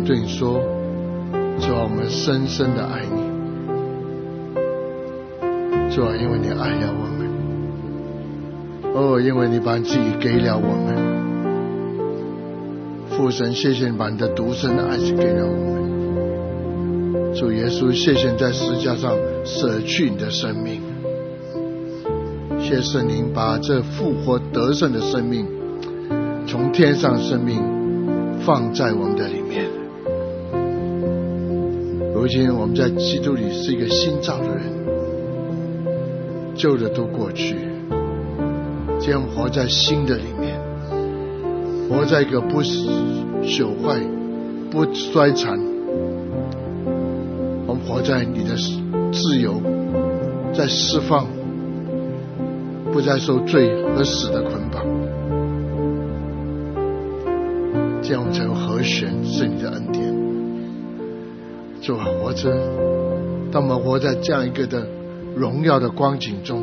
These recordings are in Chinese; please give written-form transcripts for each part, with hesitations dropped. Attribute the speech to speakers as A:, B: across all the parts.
A: 对你说，主啊，我们深深的爱你，主啊，因为你爱了我们，因为你把你自己给了我们，父神，谢谢你把你的独生的爱子给了我们，主耶稣，谢谢你在十字架上舍去你的生命，谢圣灵把这复活得胜的生命从天上生命放在我们的里面。如今我们在基督里是一个新造的人，旧的都过去，今天我们活在新的里面，活在一个不朽坏不衰残，我们活在你的自由，在释放，不再受罪和死的捆绑，这样我们才有和弦，是你的恩典。主啊，活着，当我们活在这样一个的荣耀的光景中，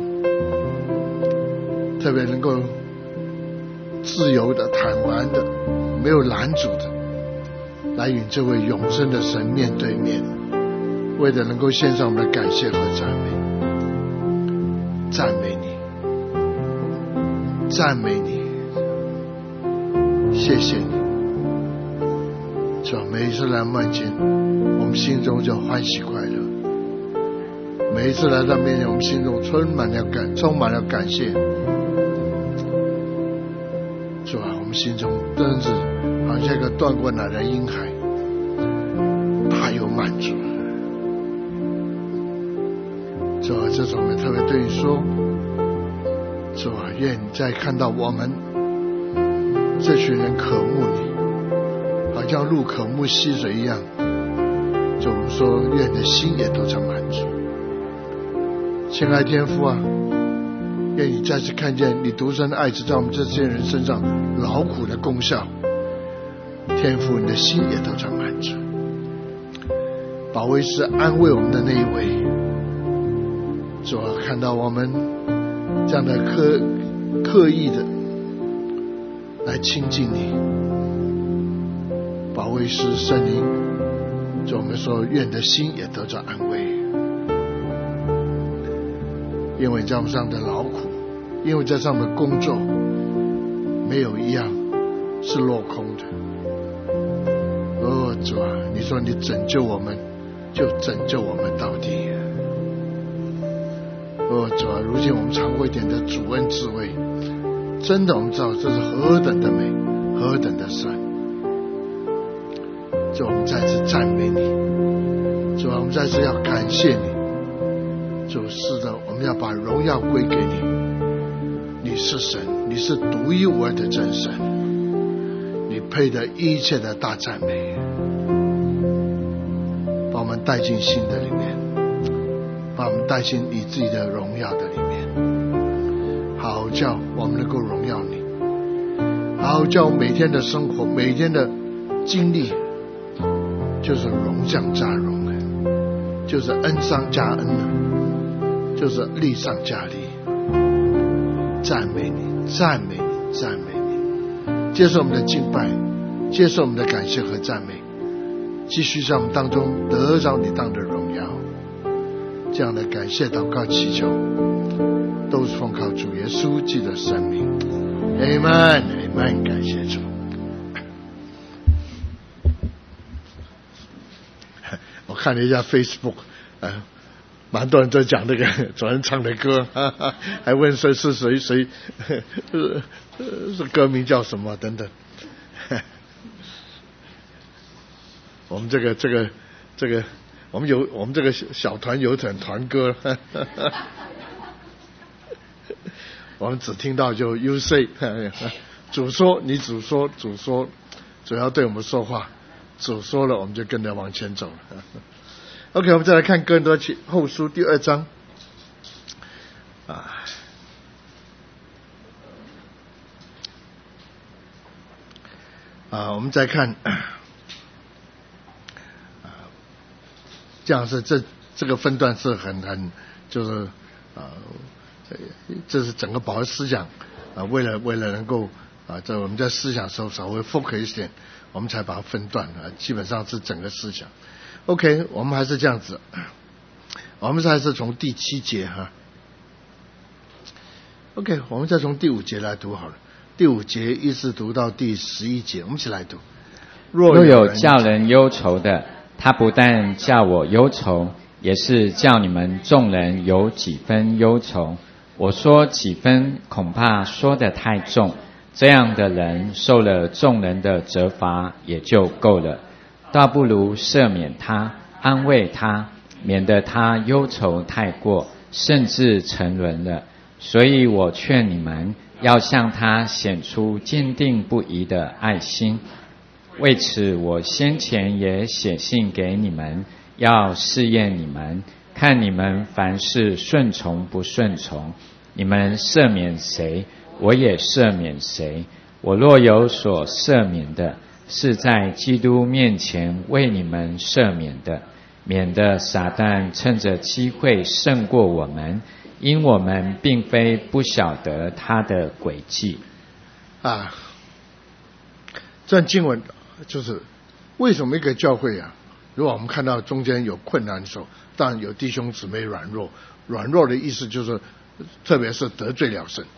A: 特别能够自由的、坦然的、没有拦阻的来与这位永生的神面对面，为了能够献上我们的感谢和赞美。赞美你，赞美你，谢谢你。主啊，每一次来面前，我们心中就欢喜快乐，每一次来到面前，我们心中充满了感谢。主啊，我们心中真是好像一个断过奶的婴孩，大有满足。主啊，这次我们特别对你说，主啊，愿你再看到我们这群人渴慕你，好像鹿渴慕溪水一样。就我们说，愿你的心也都在满足。亲爱的天父啊，愿你再次看见你独生的爱子在我们这些人身上劳苦的功效。天父，你的心也都在满足。保惠师安慰我们的那一位，主啊，看到我们这样的刻意的来亲近你，保惠师圣灵，主，我们说愿你的心也都在安慰，因为在我们上的劳苦，因为在上面的工作，没有一样是落空的。主啊，你说你拯救我们，就拯救我们到底。主啊，如今我们尝过一点的主恩滋味，真的我们知道这是何等的美，何等的善。主，我们再次赞美你，主啊，我们再次要感谢你。主，是的，我们要把荣耀归给你，你是神，你是独一无二的真神，你配得一切的大赞美。把我们带进新的里面，把我们带进你自己的荣耀的里面，好叫我们能够荣耀你，好叫每天的生活，每天的经历就是荣降加荣，就是恩上加恩，就是利上加利。赞美你，赞美你，赞美你，接受我们的敬拜，接受我们的感谢和赞美，继续在我们当中得着你当的荣耀。这样的感谢祷告祈求，都是奉靠主耶稣基督的生命。Amen， Amen， 感谢主。我看了一下 Facebook，蛮多人在讲那个昨天唱的歌，还问谁是谁，是歌名叫什么等等。我们这个，我们这个小团有点团歌，我们只听到就 You say， 主说，你主说，主说，主要对我们说话，主说了，我们就跟着往前走了。OK， 我们再来看哥林多后书第2章。我们再看。这样是这个分段是很就是这是整个保惠思想为了能够这我们在思想时候稍微 focus 一点，我们才把它分段基本上是整个思想。OK， 我们还是这样子，我们还是从第7节OK， 我们再从第5节来读好了。第5节一直读到第11节，我们一起来读。
B: 若有叫人忧愁的，他不但叫我忧愁，也是叫你们众人有几分忧愁。我说几分，恐怕说得太重，这样的人受了众人的责罚也就够了，倒不如赦免他，安慰他，免得他忧愁太过，甚至沉沦了。所以我劝你们要向他显出坚定不移的爱心。为此我先前也写信给你们，要试验你们，看你们凡事顺从不顺从。你们赦免谁，我也赦免谁。我若有所赦免的，是在基督面前为你们赦免的，免得撒旦趁着机会胜过我们，因我们并非不晓得他的诡计。
A: 这段经文就是为什么一个教会如果我们看到中间有困难的时候，当然有弟兄姊妹软弱，软弱的意思就是特别是得罪了神。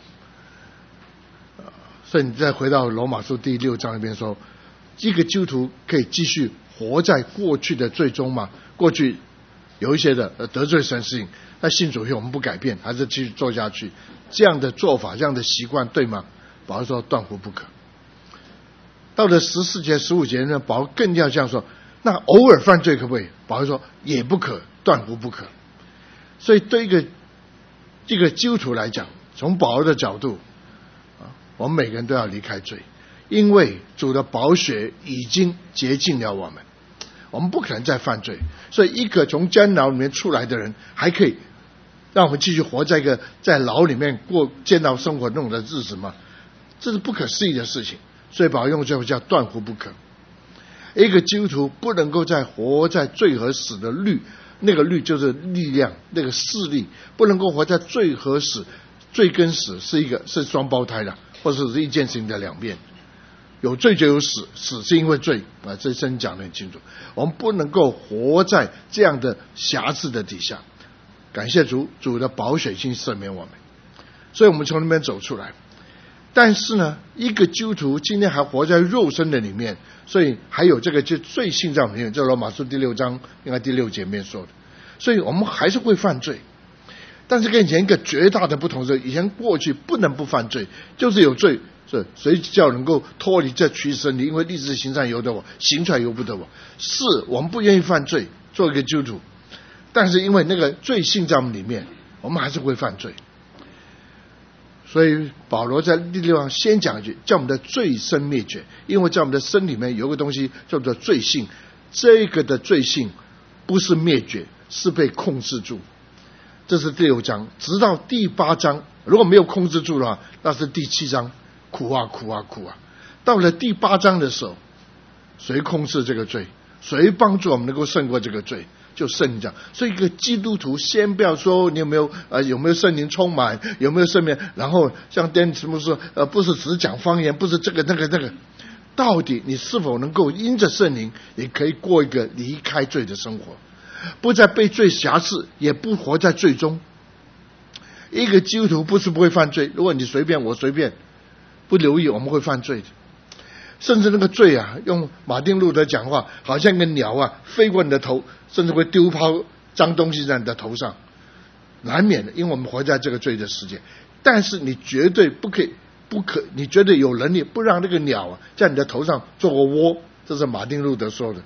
A: 所以你再回到罗马书第6章那边说，一个基督徒可以继续活在过去的罪中吗？过去有一些的得罪神事情，那信主以后我们不改变，还是继续做下去，这样的做法，这样的习惯对吗？保罗说断乎不可。到了14节15节呢，保罗更要这样说，那偶尔犯罪可不可以？保罗说也不可，断乎不可。所以对一个基督徒来讲，从保罗的角度我们每个人都要离开罪，因为主的宝血已经洁净了我们，我们不可能再犯罪。所以一个从监牢里面出来的人，还可以让我们继续活在一个在牢里面过监牢生活那种的日子吗？这是不可思议的事情。所以保罗用这个叫断乎不可。一个基督徒不能够再活在罪和死的律，那个律就是力量，那个势力，不能够活在罪和死。罪跟死是双胞胎的，或者是一件事情的两面。有罪就有死，死是因为罪这圣经讲得很清楚。我们不能够活在这样的辖制的底下。感谢主，主的宝血已经赦免我们，所以我们从那边走出来。但是呢，一个基督徒今天还活在肉身的里面，所以还有这个就罪性在我们里面，这罗马书第6章应该第6节里面说的。所以我们还是会犯罪，但是跟以前一个绝大的不同是，以前过去不能不犯罪，就是有罪，谁叫能够脱离这躯身体？因为立志行善由得我，行出来由不得我。是我们不愿意犯罪，做一个基督徒，但是因为那个罪性在我们里面，我们还是会犯罪。所以保罗在第6章先讲一句，叫我们的罪身灭绝，因为在我们的身里面有个东西叫做罪性，这个的罪性不是灭绝，是被控制住。这是第6章，直到第8章，如果没有控制住的话，那是第7章，苦啊苦啊苦啊。到了第8章的时候，谁控制这个罪？谁帮助我们能够胜过这个罪？就圣灵讲。所以一个基督徒先不要说你有没有圣灵充满，有没有圣灵，然后像电什么说不是只讲方言，不是这个那个，到底你是否能够因着圣灵，也可以过一个离开罪的生活，不再被罪辖制，也不活在罪中。一个基督徒不是不会犯罪，如果你随便我随便不留意，我们会犯罪的。甚至那个罪用马丁路德讲话，好像一个鸟飞过你的头，甚至会丢抛脏东西在你的头上，难免的，因为我们活在这个罪的世界。但是你绝对不可，你绝对有能力不让那个鸟在你的头上做个窝，这是马丁路德说的。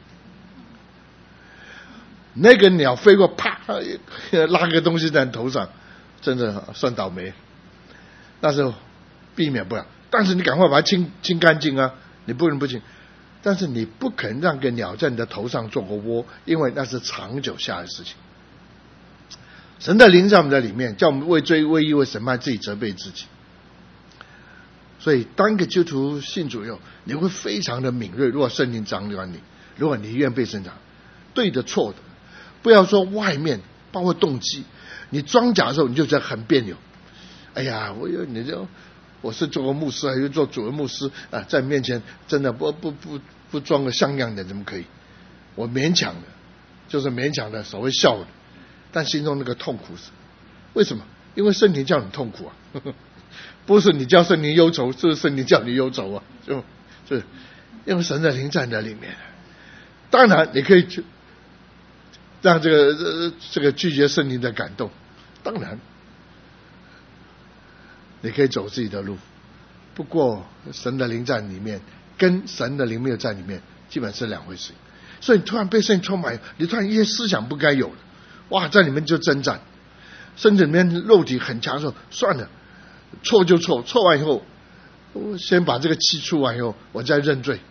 A: 那个鸟飞过，啪拉个东西在你头上，真的算倒霉，那是避免不了。但是你赶快把它清干净你不能不清，但是你不肯让个鸟在你的头上做个窝，因为那是长久下的事情。神的灵在我们的里面，叫我们为罪为义为审判自己责备自己。所以当一个基督徒信主以后，你会非常的敏锐。如果圣灵掌管你，如果你愿被神掌，对的错的，不要说外面，包括动机。你装假的时候，你就觉得很别扭。哎呀，你就我是做个牧师，还是做主任牧师啊，在你面前真的不装个像样的怎么可以？我勉强的，就是勉强的，所谓笑的，但心中那个痛苦是为什么？因为圣灵叫你痛苦啊，不是你叫圣灵忧愁，是圣灵叫你忧愁啊，就是因为神的灵在那里面。当然你可以让这个拒绝圣灵的感动，当然你可以走自己的路，不过神的灵在里面跟神的灵没有在里面基本是两回事。所以你突然被圣灵充满，你突然一些思想不该有的，哇，在里面就征战，身体里面肉体很强的时候，算了，错就错，错完以后我先把这个气出完以后我再认罪，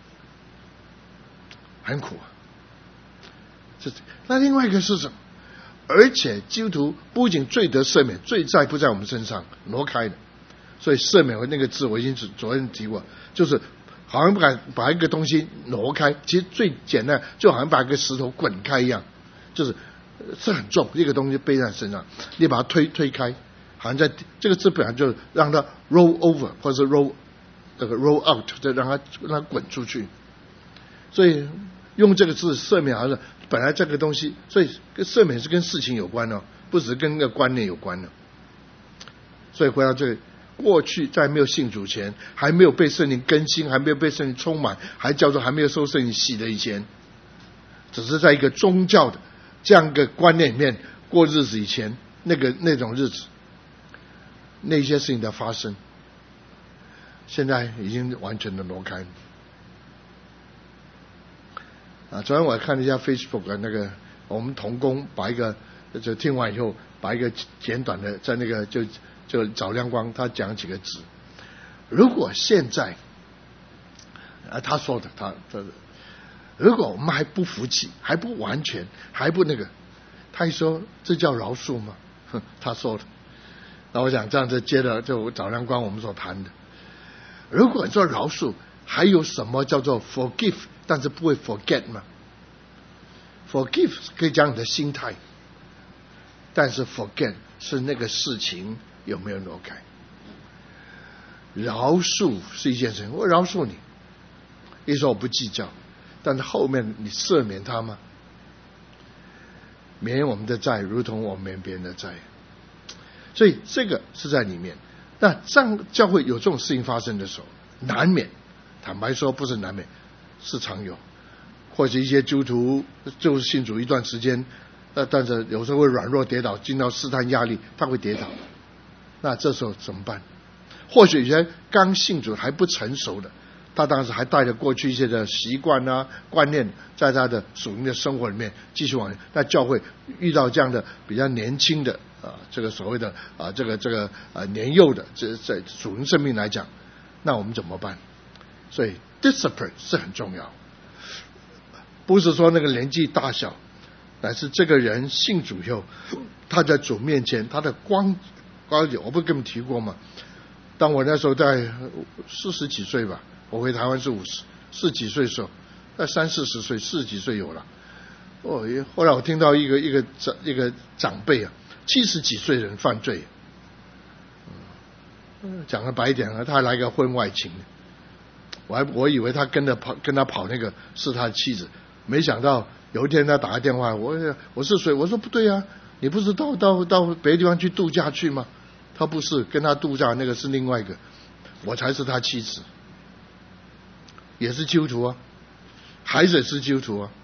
A: 很苦啊。那另外一个是什么？而且基督徒不仅罪得赦免，罪在不在我们身上挪开的，所以赦免那个字我已经昨天提过，就是好像把一个东西挪开，其实最简单就好像把一个石头滚开一样，就是很重一个东西背在身上，你把它推开，好像在这个字本来就让它 roll over 或者是 roll out， 就让它滚出去。所以用这个字赦免，好像本来这个东西，所以赦免是跟事情有关的，不只是跟那个观念有关的。所以回到这个，过去在没有信主前，还没有被圣灵更新，还没有被圣灵充满，还叫做还没有受圣灵洗的以前，只是在一个宗教的这样一个观念里面过日子以前，那种日子，那些事情的发生，现在已经完全的挪开了。昨天我看了一下 Facebook 的那个，我们同工把一个就听完以后，把一个简短的在那个就找亮光，他讲几个字。如果现在他说的如果我们还不服气，还不完全，还不那个，他一说这叫饶恕吗？他说的。那我想这样子接着就找亮光我们所谈的，如果你说饶恕，还有什么叫做 forgive， 但是不会 forget 吗？ forgive 可以讲你的心态，但是 forget 是那个事情有没有挪开。饶恕是一件事情，我饶恕你，一说我不计较，但是后面你赦免他吗？免我们的债如同我们免别人的债，所以这个是在里面。那当教会有这种事情发生的时候，难免，坦白说不是难免，是常有，或者一些基督徒就是信主一段时间，但是有时候会软弱跌倒，进到试探压力，他会跌倒。那这时候怎么办？或许有些刚信主还不成熟的，他当时还带着过去一些的习惯啊观念，在他的属灵的生活里面继续往。那教会遇到这样的比较年轻的这个所谓的年幼的，在属灵生命来讲，那我们怎么办？所以 discipline 是很重要，不是说那个年纪大小，乃是这个人信主以后，他在主面前他的光景，我不是跟你们提过吗？当我那时候在40几岁吧，我回台湾是40几岁的时候，在30-40岁，40几岁有了。后来我听到一个长辈70几岁的人犯罪，讲得白一点他还来个婚外情，我以为他跟他跑那个是他的妻子，没想到有一天他打个电话，我是谁？我说不对啊，你不是到别的地方去度假去吗？他不是，跟他度假那个是另外一个，我才是他妻子，也是基督徒啊，孩子也是基督徒啊。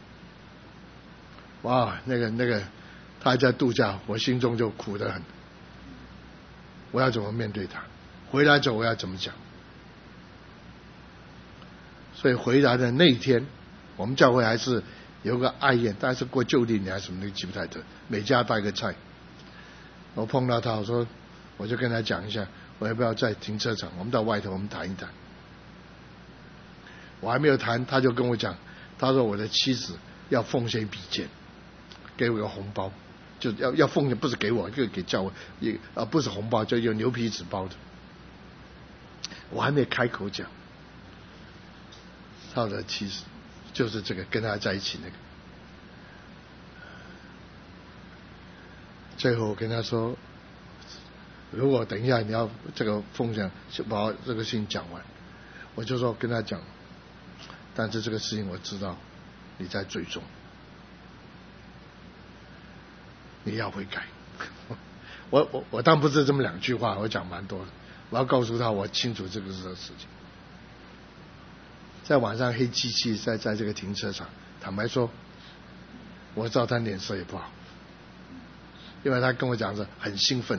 A: 哇，那个他还在度假，我心中就苦得很。我要怎么面对他？回来之后我要怎么讲？所以回来的那一天，我们教会还是有个爱宴，大概是过旧历年还是什么，那个记不太得，每家带个菜。我碰到他，我就跟他讲一下，我要不要在停车场，我们到外头我们谈一谈。我还没有谈，他就跟我讲，他说我的妻子要奉献一笔钱，给我个红包，就要奉献，不是给我，就给教会，不是红包，就有牛皮纸包的。我还没开口讲，他的妻子就是这个跟他在一起那个。最后我跟他说， 如果等一下你要这个奉献，就把这个事情讲完，我就说跟他讲，但是这个事情我知道你在追踪，你要悔改。我当然不是这么2句话，我讲蛮多的。我要告诉他，我清楚这个事情。在晚上黑漆漆，在这个停车场，坦白说，我知道他脸色也不好，因为他跟我讲是很兴奋，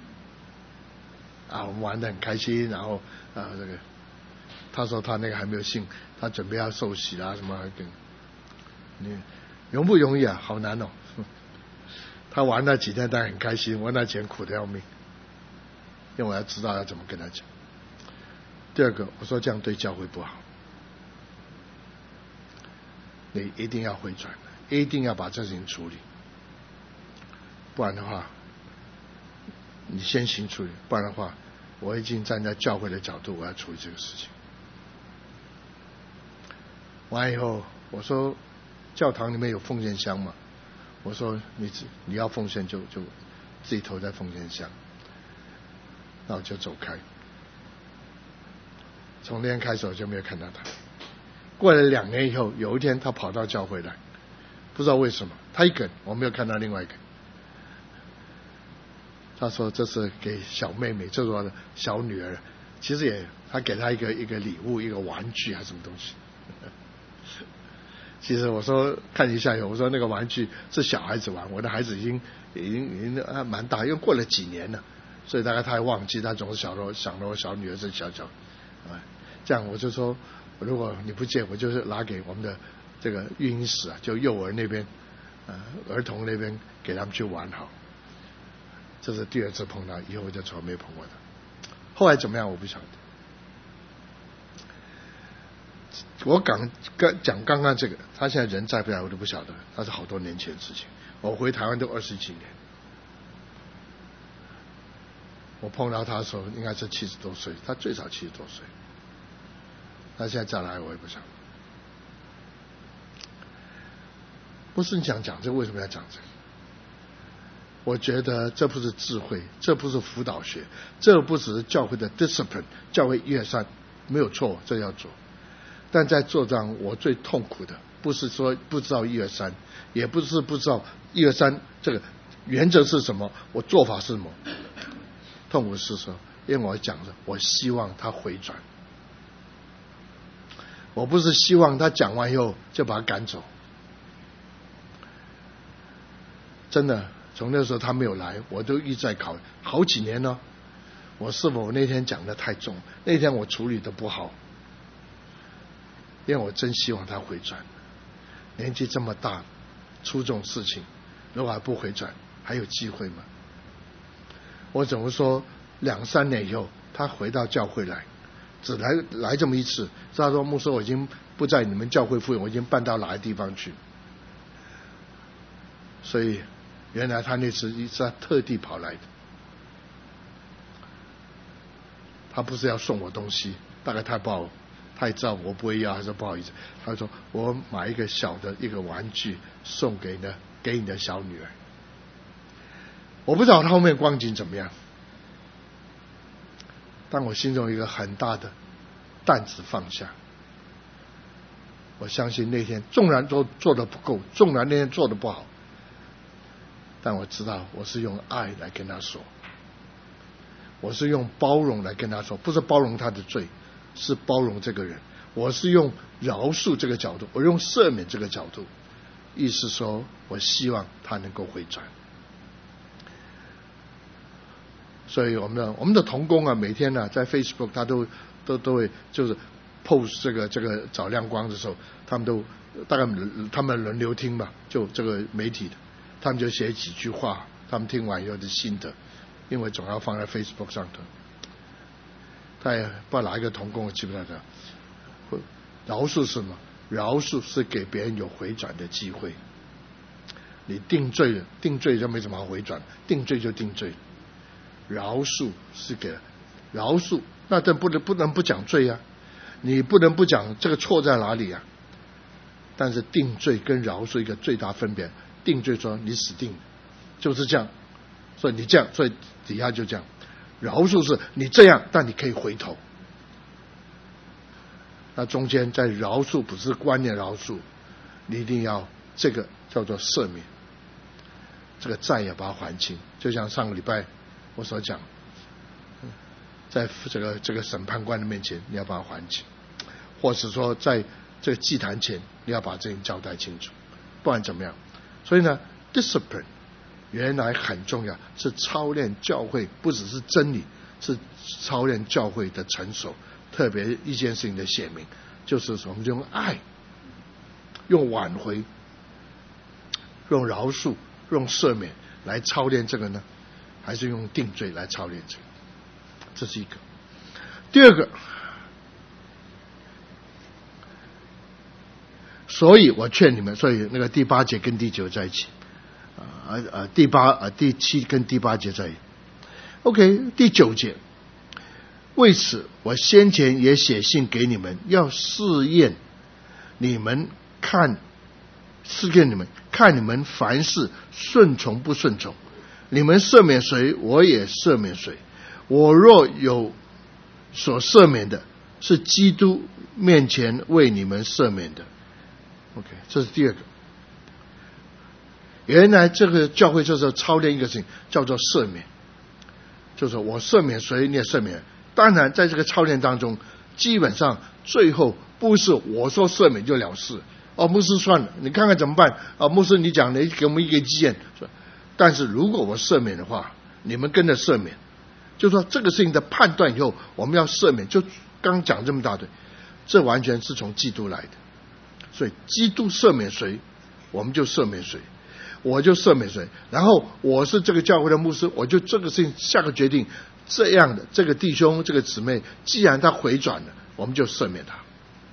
A: 我们玩得很开心，然后这个他说他那个还没有信，他准备要受洗啦什么你容不容易啊？好难哦。他玩那几天他很开心，我那钱苦得要命，因为我要知道要怎么跟他讲。第二个，我说这样对教会不好，你一定要回转，一定要把这事情处理，不然的话，你先行处理，不然的话，我已经站在教会的角度，我要处理这个事情。完以后，我说教堂里面有奉献箱嘛？我说你要奉献就自己投在奉献箱，那我就走开。从那天开始我就没有看到他。过了2年以后，有一天他跑到教会来，不知道为什么，他一个我没有看到另外一个。他说这是给小妹妹，这是我的小女儿。其实他给她一个礼物，一个玩具还是什么东西。其实我说看一下，我说那个玩具是小孩子玩，我的孩子已经蛮大，因为过了几年了，所以大概他还忘记，他总是想到我小女儿是小，这样我就说，如果你不介意，我就是拿给我们的这个育婴室就幼儿那边，儿童那边给他们去玩好。这是第2次碰到，以后我就从来没碰过他。后来怎么样我不晓得。我讲刚刚这个，他现在人在不在我都不晓得，那是好多年前的事情。我回台湾都20几年，我碰到他的时候应该是70多岁，他最少70多岁。他现在再来我也不晓得。不是你讲这个，为什么要讲这个？我觉得这不是智慧，这不是辅导学，这不只是教会的 discipline， 教会123没有错，这要做。但在做上我最痛苦的，不是说不知道123，也不是不知道123这个原则是什么，我做法是什么。痛苦是说，因为我讲的，我希望他回转，我不是希望他讲完以后就把他赶走。真的，从那时候他没有来，我都一直在考好几年了，我是否那天讲的太重，那天我处理的不好。因为我真希望他回转，年纪这么大，出这种事情，如果还不回转，还有机会吗？我怎么说2、3年以后，他回到教会来，只来这么一次，他说牧师，我已经不在你们教会附近，我已经搬到哪个地方去。所以原来他那次是他特地跑来的，他不是要送我东西，大概他也知道我不会要，还是不好意思。他说我买一个小的一个玩具送给你的小女儿。我不知道他后面光景怎么样，但我心中有一个很大的担子放下。我相信那天纵然都做得不够，纵然那天做得不好，但我知道我是用爱来跟他说，我是用包容来跟他说，不是包容他的罪，是包容这个人。我是用饶恕这个角度，我用赦免这个角度，意思说我希望他能够回转。所以我们的同工啊，每天呢在 Facebook 他都会就是 post 这个找亮光的时候，他们都大概他们轮流听吧，就这个媒体的，他们就写几句话，他们听完以后的心得，因为总要放在 Facebook 上头。他也不知道哪一个同工，我记不得的。饶恕是什么？饶恕是给别人有回转的机会。你定罪了，定罪就没什么好回转，定罪就定罪。饶恕是给饶恕，那这不能不讲罪啊，你不能不讲这个错在哪里啊。但是定罪跟饶恕一个最大分别，定罪说你死定了，就是这样，所以你这样，所以底下就这样。 饶恕是你这样，但你可以回头。那中间在饶恕不是观念饶恕，你一定要这个叫做赦免，这个债也把它还清。就像上个礼拜我所讲，在这个审判官的面前你要把它还清，或是说在这个祭坛前你要把这件交代清楚，不然怎么样？所以呢 discipline 原来很重要，是操练教会，不只是真理，是操练教会的成熟。特别一件事情的显明，就是我们用爱，用挽回，用饶恕，用赦免来操练这个呢，还是用定罪来操练这个？这是一个。第二个，所以我劝你们，所以那个第8节跟第9在一起，第7跟第8节在一起。OK， 第9节，为此我先前也写信给你们，要试验你们，看你们凡事顺从不顺从。你们赦免谁，我也赦免谁。我若有所赦免的，是基督面前为你们赦免的。OK， 这是第二个。原来这个教会就是操练一个事情，叫做赦免，就是我赦免谁，你也赦免。当然在这个操练当中，基本上最后不是我说赦免就了事。牧师算了，你看看怎么办？牧师你讲你给我们一个意见，但是如果我赦免的话，你们跟着赦免，就说这个事情的判断以后，我们要赦免，就刚讲这么大堆，这完全是从基督来的。所以基督赦免谁，我们就赦免谁，我就赦免谁。然后我是这个教会的牧师，我就这个事情下个决定，这样的这个弟兄这个姊妹，既然他回转了，我们就赦免他。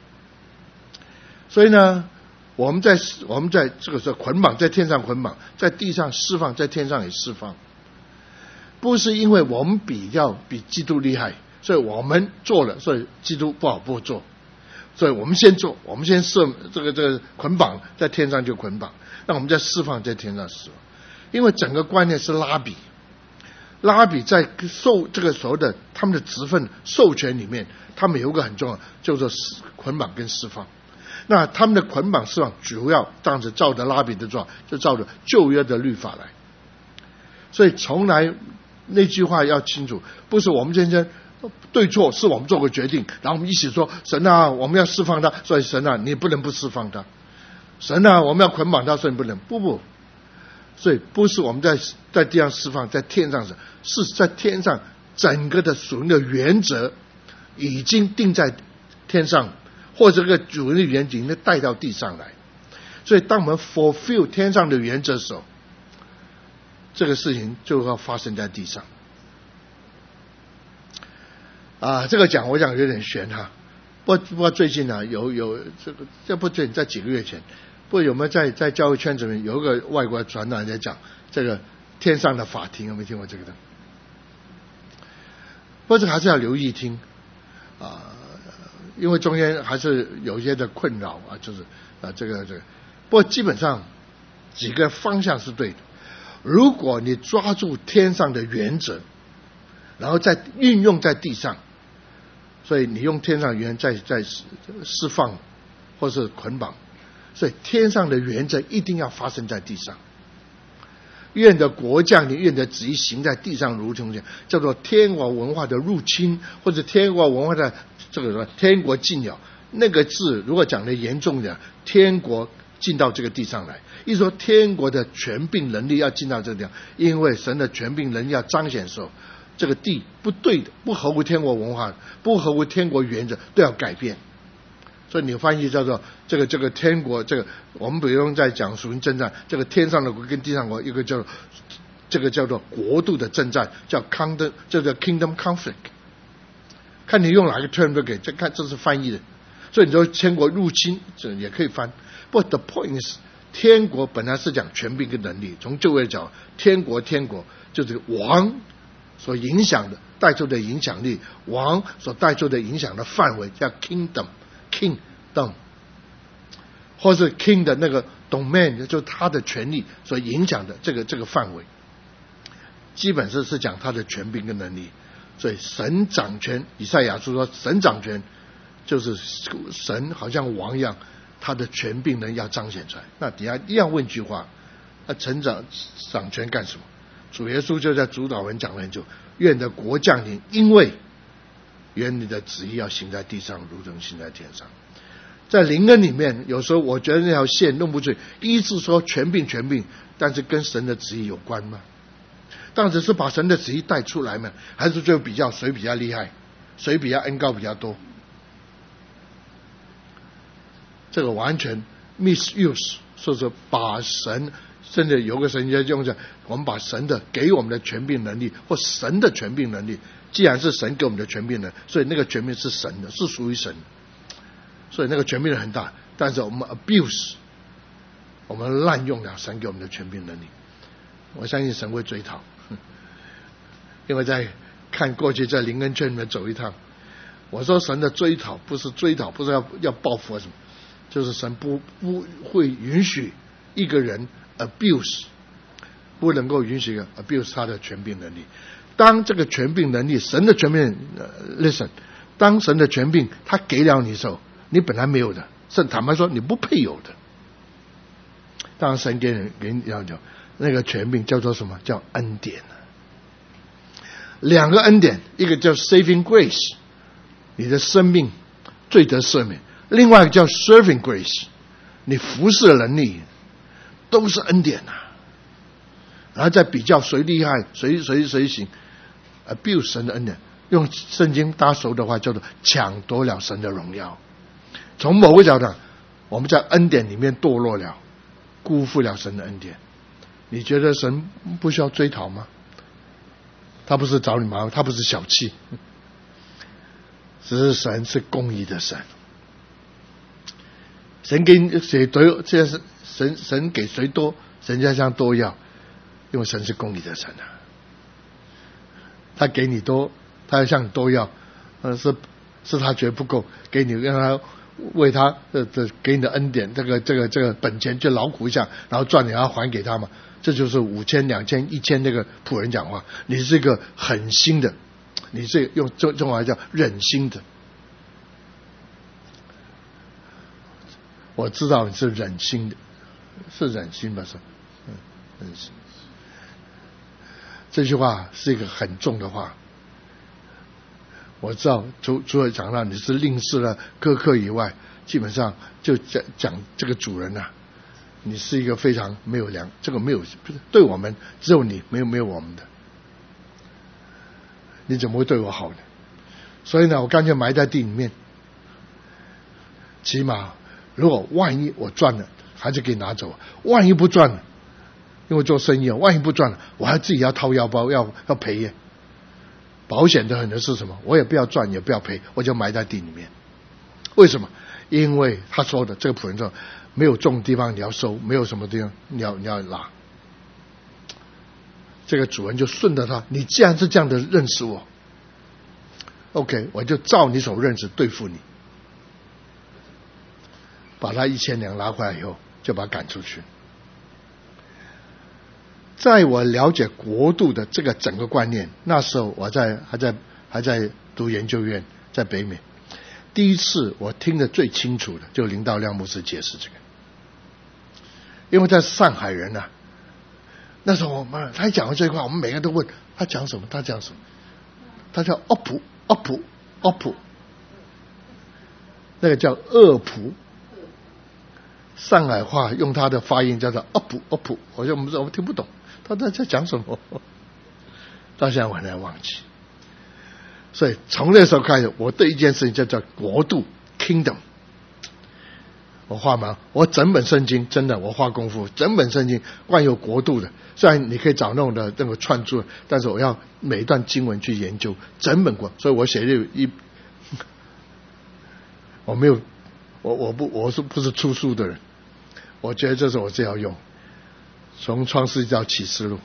A: 所以呢，我们在这个时候捆绑，在天上捆绑，在地上释放，在天上也释放。不是因为我们比基督厉害，所以我们做了，所以基督不好不做。所以我们先做，我们先这个捆绑，在天上就捆绑，那我们再释放，在天上释放。因为整个观念是拉比在这个所谓的他们的职分授权里面，他们有一个很重要，叫做捆绑跟释放。那他们的捆绑释放主要当时照着拉比的做，就照着旧约的律法来。所以从来那句话要清楚，不是我们今天对错，是我们做个决定，然后我们一起说神啊，我们要释放他，所以神啊，你不能不释放他。神啊，我们要捆绑他，所以你不能不。所以不是我们在地上释放，在天上是在天上整个的属灵的原则已经定在天上，或者这个主灵的原则已经带到地上来。所以当我们 fulfill 天上的原则的时候，这个事情就要发生在地上。这个讲我讲有点悬哈，不过最近有这不最近在几个月前，不过有没有在教会圈子里面有一个外国传道人在讲这个天上的法庭，有没有听过这个的？不过这个还是要留意听因为中间还是有一些的困扰就是这个，不过基本上几个方向是对的。如果你抓住天上的原则，然后再运用在地上，所以你用天上原则在释放或是捆绑，所以天上的原则一定要发生在地上。愿的国降临，愿的旨意行在地上如同这样，叫做天国文化的入侵，或者天国文化的这个天国进了。那个字如果讲的严重点，天国进到这个地上来，意思说天国的权柄能力要进到这个地方，因为神的权柄能力要彰显的时候，这个地不对的，不合乎天国文化，不合乎天国原则，都要改变。所以你翻译叫做这个天国，这个我们比如在讲属灵征战，这个天上的国跟地上国，一个叫国度的征战，叫 kingdom conflict。看你用哪个 term 都可以，看这是翻译的。所以你说天国入侵，这也可以翻。But the point is， 天国本来是讲权柄跟能力，从旧约讲，天国就是王所影响的带出的影响力，王所带出的影响的范围叫 kingdom， 或是 king 的那个 domain， 就是他的权力所影响的这个范围，基本上是讲他的权柄跟能力。 所以神掌权，以赛亚书说神掌权，就是神好像王一样，他的权柄能要彰显出来。那底下一样问句话，那神掌权干什么？主耶稣就在主导文讲了很久，愿你的国降临，因为愿你的旨意要行在地上，如同行在天上。在灵恩里面，有时候我觉得那条线弄不准，一直说权柄，但是跟神的旨意有关吗？当然是把神的旨意带出来嘛，还是最后比较谁比较厉害，谁比较恩膏比较多？这个完全 misuse， 说是把神，甚至有个神学用着我们把神的给我们的权柄能力，或神的权柄能力，既然是神给我们的权柄能力，所以那个权柄是神的，是属于神的，所以那个权柄很大，但是我们 abuse， 我们滥用了神给我们的权柄能力，我相信神会追讨。因为在看过去在灵恩圈里面走一趟，我说神的追讨不是要报复什么，就是神不会允许一个人 abuse， 不能够允许一个 abuse 他的权柄能力。当这个权柄能力，神的权柄listen， 当神的权柄他给了你的时候，你本来没有的，甚至坦白说你不配有的。当神给你要讲那个权柄叫做什么？叫恩典。两个恩典，一个叫 saving grace， 你的生命罪得赦免；另外一个叫 serving grace， 你服侍的能力，都是恩典啊。然后再比较谁厉害，谁行 abuse 神的恩典，用圣经大家熟的话叫做抢夺了神的荣耀。从某个角度，我们在恩典里面堕落了，辜负了神的恩典。你觉得神不需要追讨吗？他不是找你麻烦，他不是小气，只是神是公义的神。神给谁多，这是神给谁多，神家像多要，因为神是公义的神啊。他给你多，他要向你多要，是他觉得不够，给你让他为他给你的恩典，这个本钱就劳苦一下，然后赚你要还给他嘛。这就是5000、2000、1000那个仆人讲话，你是一个狠心的，你是用中文话叫忍心的。我知道你是忍心的，是忍心吧？是，忍心。这句话是一个很重的话。我知道，除了讲到你是吝啬了苛刻以外，基本上就讲这个主人啊。你是一个非常没有这个没有对我们只有你没有我们的，你怎么会对我好呢？所以呢，我干脆埋在地里面，起码如果万一我赚了，还是可以拿走；万一不赚了，因为做生意啊，万一不赚了，我还自己要掏腰包要赔耶。保险的很多是什么？我也不要赚，也不要赔，我就埋在地里面。为什么？因为他说的这个仆人说，没有种的地方你要收，没有什么地方你要拿。这个主人就顺着他，你既然是这样的认识我 ，OK， 我就照你所认识对付你，把他1000两拿回来以后，就把他赶出去。在我了解国度的这个整个观念，那时候我还在读研究院，在北美。第一次我听得最清楚的就林道亮牧师解释这个，因为在上海人啊，那时候他讲到这句话，我们每个人都问他讲什么，他讲什么，他叫恶仆，那个叫恶仆，上海话用他的发音叫做恶仆，我们听不懂他在讲什么，到现在我还在忘记。所以从那时候开始，我对一件事情叫国度 kingdom， 我画嘛，我整本圣经真的我花功夫，整本圣经关于有国度的，虽然你可以找那种的那个串注，但是我要每一段经文去研究整本国，所以我写了我没有我不是出书的人，我觉得这是我最要用，从创世纪到启示录。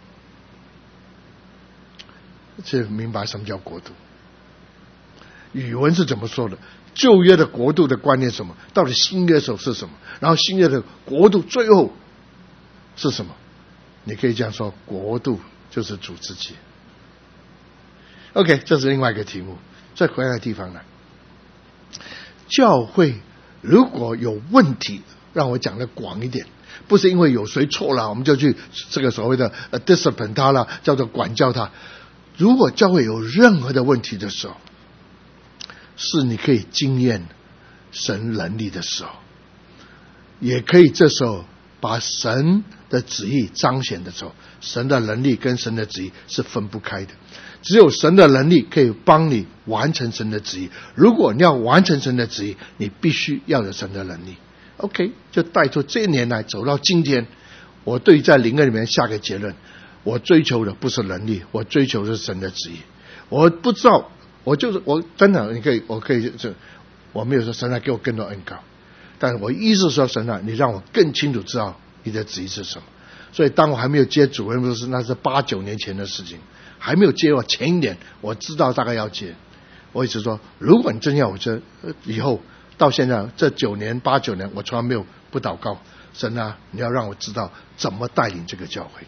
A: 去明白什么叫国度，语文是怎么说的，旧约的国度的观念是什么，到底新约手是什么，然后新约的国度最后是什么？你可以这样说，国度就是主自己。 OK， 这是另外一个题目。再回来地方来，教会如果有问题，让我讲的广一点，不是因为有谁错了我们就去这个所谓的discipline 他了，叫做管教他。如果教会有任何的问题的时候，是你可以经验神能力的时候，也可以这时候把神的旨意彰显的时候，神的能力跟神的旨意是分不开的。只有神的能力可以帮你完成神的旨意，如果你要完成神的旨意，你必须要有神的能力。 OK， 就带出这一年来走到今天，我对在灵恩里面下个结论，我追求的不是能力，我追求的是神的旨意。我不知道，我真的我可以我没有说神啊给我更多恩膏，但是我意思说神啊，你让我更清楚知道你的旨意是什么。所以当我还没有接主任牧师，那是8、9年前的事情，还没有接我前一年我知道大概要接。我一直说，如果你真要我这以后到现在这8、9年，我从来没有不祷告神啊，你要让我知道怎么带领这个教会。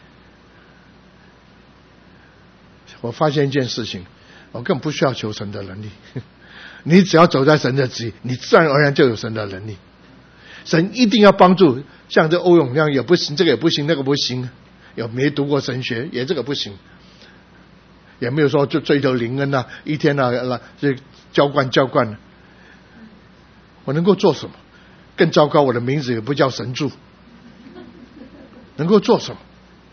A: 我发现一件事情，我根本不需要求神的能力，你只要走在神的旨意，你自然而然就有神的能力。神一定要帮助，像这欧永亮也不行，这个也不行，那个不行，有没读过神学也这个不行，也没有说就追求灵恩啊，一天啊这浇灌。我能够做什么？更糟糕，我的名字也不叫神助，能够做什么？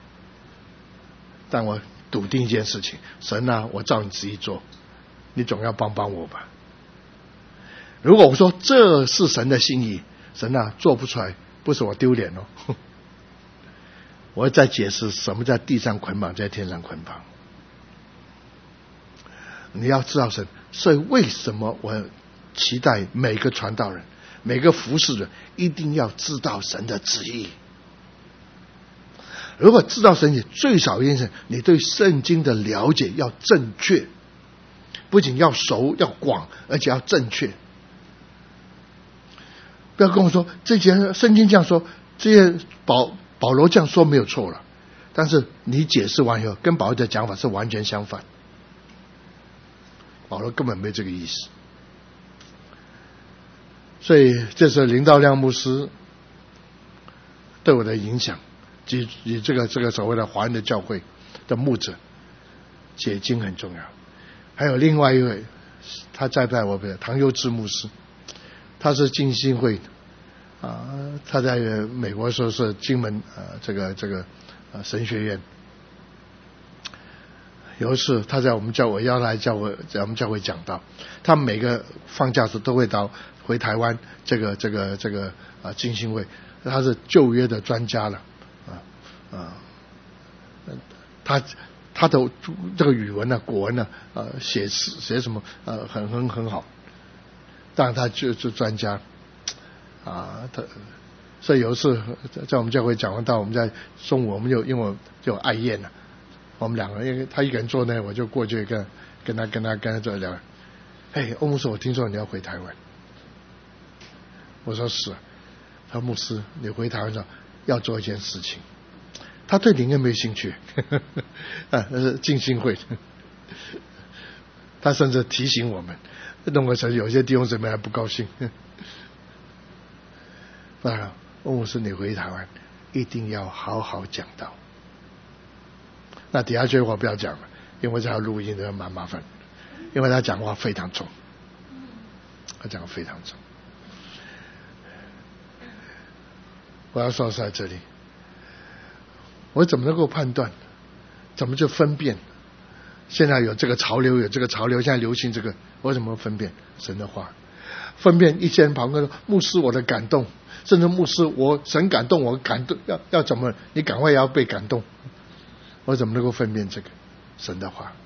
A: 但我笃定一件事情，神啊，我照你旨意做，你总要帮我吧。如果我说这是神的心意，神啊，做不出来，不是我丢脸哦。我会再解释什么在地上捆绑，在天上捆绑。你要知道神，所以为什么我期待每个传道人、每个服侍人一定要知道神的旨意。如果知道神旨意，最少一件事，你对圣经的了解要正确，不仅要熟要广，而且要正确。不要跟我说这些圣经这样说，这些保罗这样说没有错了，但是你解释完以后，跟保罗的讲法是完全相反。保罗根本没这个意思。所以这是林道亮牧师对我的影响，及这个所谓的华人的教会的牧者解经很重要。还有另外一位，他在我们唐优志牧师，他是浸信会他在美国时候是金门这个神学院。有一次他在我们教会邀来在我们教会讲道，他每个放假时都会回台湾这个浸信会，他是旧约的专家了他的这个语文古文写什么很好，当然他就是专家所以有一次在我们教会讲完道，我们在中午我们因为我就爱宴了，我们两个人因为他一个人坐那，我就过去跟他这聊。欧牧师，我听说你要回台湾。我说是。他说牧师，你回台湾上要做一件事情。他对灵恩没兴趣，那是浸信会。他甚至提醒我们，弄个成有些弟兄姊妹还不高兴。欧牧师，你回台湾一定要好好讲道。那底下这句话不要讲了，因为这要录音的蛮麻烦，因为他讲话非常重，我要说在这里，我怎么能够判断？怎么就分辨？现在有这个潮流，现在流行这个，我怎么分辨神的话？分辨一些人旁边说牧师我的感动，甚至牧师神感动我感动要怎么？你赶快也要被感动。我怎么能够分辨这个神的话？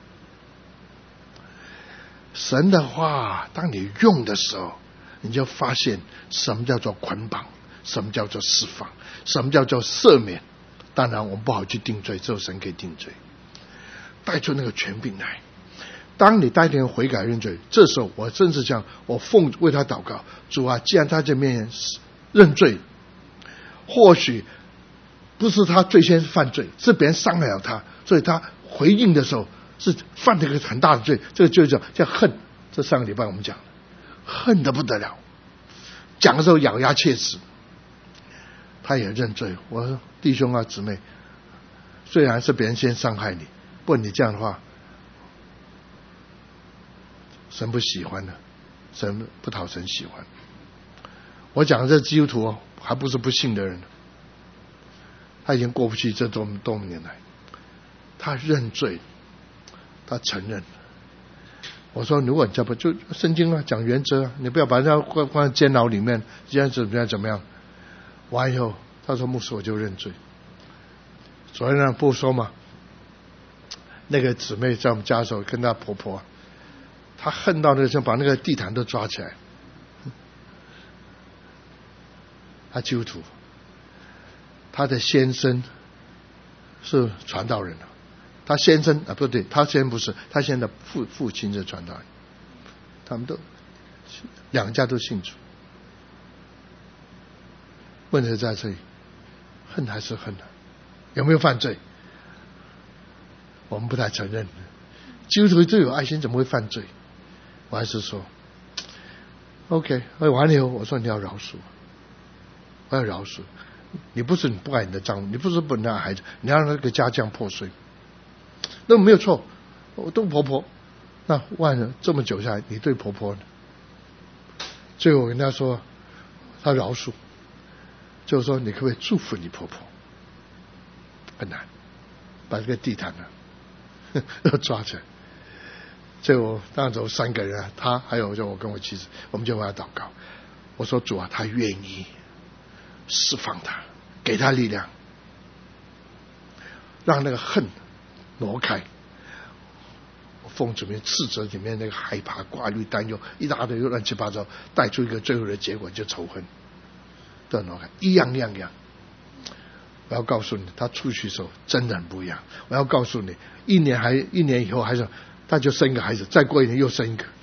A: 神的话，当你用的时候，你就发现什么叫做捆绑，什么叫做释放，什么叫做赦免。当然我们不好去定罪，只有神可以定罪，带出那个权柄来。当你带领人悔改认罪，这时候我甚至讲，我为他祷告，主啊，既然他这面认罪，或许不是他最先犯罪，是别人伤害了他，所以他回应的时候是犯了一个很大的罪，这个就叫恨。这上个礼拜我们讲的，恨得不得了，讲的时候咬牙切齿。他也认罪。我说弟兄啊姊妹，虽然是别人先伤害你，不过你这样的话，神不喜欢的，神不讨神喜欢。我讲的这基督徒还不是不信的人，他已经过不去这多么年来，他认罪，他承认。我说如果你这不就圣经啊讲原则啊，你不要把人家关在监牢里面，这样怎么样。完以后他说牧师我就认罪。昨天呢不说嘛，那个姊妹在我们家的时候跟她婆婆，她恨到那个时候把那个地毯都抓起来。她基督徒，她的先生是传道人，他先生啊不对，他先生不是，他现在的父亲是传道人，他们都两家都信主。问题在这里，恨还是恨，有没有犯罪？我们不太承认。基督徒最有爱心，怎么会犯罪？我还是说 ，OK， 完了以后，我说你要饶恕，我要饶恕。你不是你不爱你的丈夫，你不是不能爱孩子，你要让那个家这样破碎，那没有错。我都婆婆，那万人这么久下来，你对婆婆呢？最后我跟她说，她饶恕。就是说，你可不可以祝福你婆婆？很难，把这个地毯呢要抓起来。最后当时有3个人，他还有就我跟我妻子，我们就为他祷告。我说主啊，他愿意释放他，给他力量，让那个恨挪开。我奉主名斥责里面那个害怕、挂虑、担忧一大堆乱七八糟，带出一个最后的结果，就仇恨。一样。我要告诉你，他出去的时候真的很不一样。我要告诉你，1年以后还是他就生一个孩子，再过1年又生一个。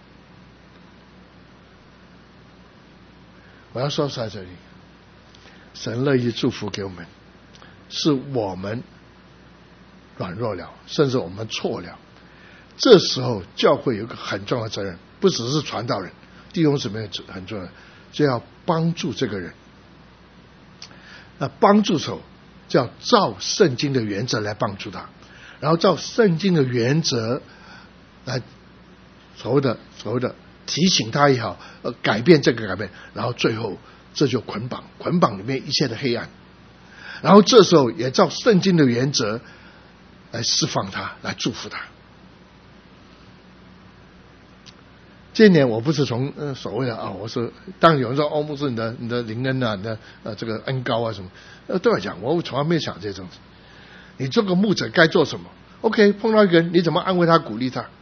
A: 我要说在这里，神乐意祝福给我们，是我们软弱了，甚至我们错了。这时候教会有一个很重要的责任，不只是传道人，弟兄姊妹很重要的，就要帮助这个人。那帮助手就要照圣经的原则来帮助他，然后照圣经的原则来所谓的提醒他也好，改变这个改变，然后最后这就捆绑里面一切的黑暗，然后这时候也照圣经的原则来释放他，来祝福他。今年我不是从所谓的我是当然有人说牧师你的灵恩啊，你的这个恩膏啊什么，对我讲我从来没有想这种。你做个牧者该做什么 ？OK， 碰到一个人你怎么安慰他、鼓励他？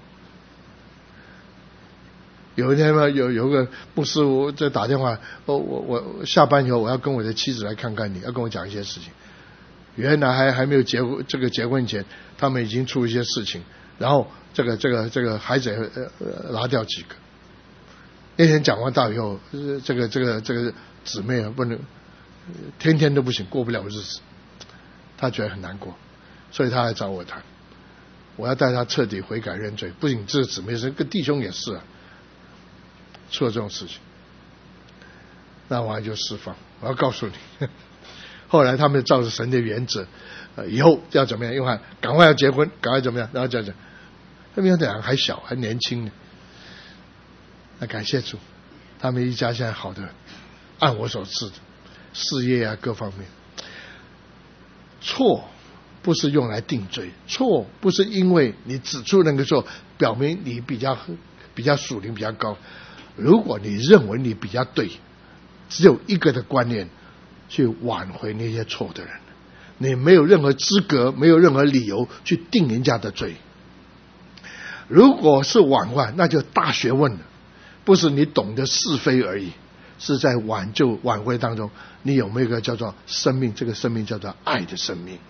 A: 有一天呢，有个牧师我在打电话，我下班以后我要跟我的妻子来看看你，要跟我讲一些事情。原来还没有结婚前，他们已经出一些事情，然后这个孩子拿掉几个。那天讲完道以后，这个姊妹不能天天都不行，过不了日子，她觉得很难过，所以她来找我谈。我要带她彻底悔改认罪，不仅这个姊妹是，跟弟兄也是出了这种事情，那我就释放。我要告诉你，后来他们照着神的原则，以后要怎么样？因为赶快要结婚，赶快怎么样？然后讲，他们两个还小，还年轻呢。那感谢主，他们一家现在好的，按我所赐的事业啊各方面。错不是用来定罪，错不是因为你指出那个错，表明你比较属灵比较高。如果你认为你比较对，只有一个的观念去挽回那些错的人，你没有任何资格，没有任何理由去定人家的罪。如果是挽回，那就大学问了，不是你懂得是非而已，是在挽回当中，你有没有一个叫做生命？这个生命叫做爱的生命。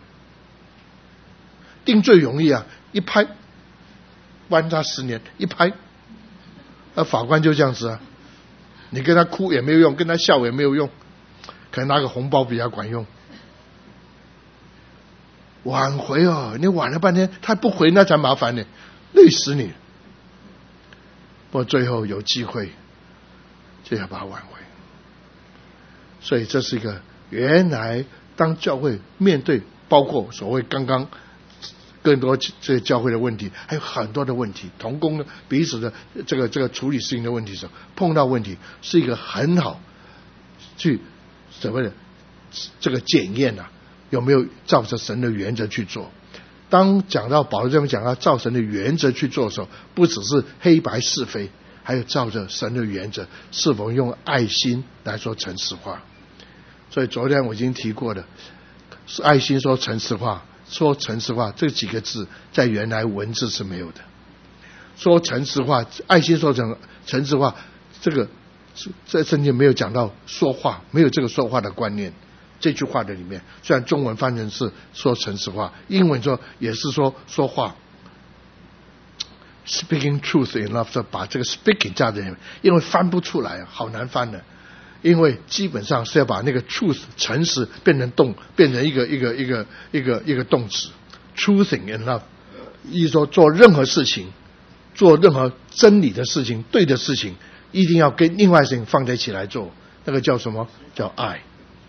A: 定罪容易啊，一拍关他10年，一拍，法官就这样子啊，你跟他哭也没有用，跟他笑也没有用，可能拿个红包比较管用。 挽回哦，你挽了半天他不回，那才麻烦呢，累死你。不过最后有机会就要把它挽回。所以这是一个原来当教会面对包括所谓刚刚更多这些教会的问题，还有很多的问题，同工的彼此的这个处理事情的问题的时候，碰到问题是一个很好去所谓的这个检验啊，有没有照着神的原则去做。当讲到保罗这边讲到照神的原则去做的时候，不只是黑白是非，还有照着神的原则是否用爱心来说诚实话。所以昨天我已经提过了，是爱心说诚实话，说诚实话这几个字在原来文字是没有的。说诚实话，爱心说诚实话，这个在圣经没有讲到说话，没有这个说话的观念。这句话的里面，虽然中文翻成是说诚实话，英文说也是说话 ，speaking truth in love， 把这个 speaking 加在里面，因为翻不出来，好难翻的。因为基本上是要把那个 truth 诚实变成一个动词 ，truthing in love， 意思说做任何事情，做任何真理的事情、对的事情，一定要跟另外事情放在一起来做，那个叫什么？叫爱。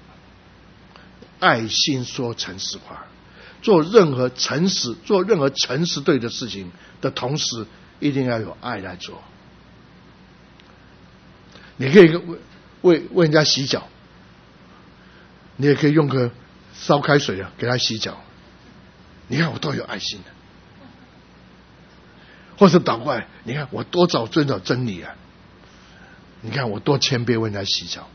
A: 爱心说诚实话，做任何诚实对的事情的同时，一定要有爱来做。你可以为人家洗脚，你也可以用个烧开水啊给他洗脚。你看我多有爱心的，或是倒过来，你看我多遵守真理啊！你看我多谦卑为人家洗脚。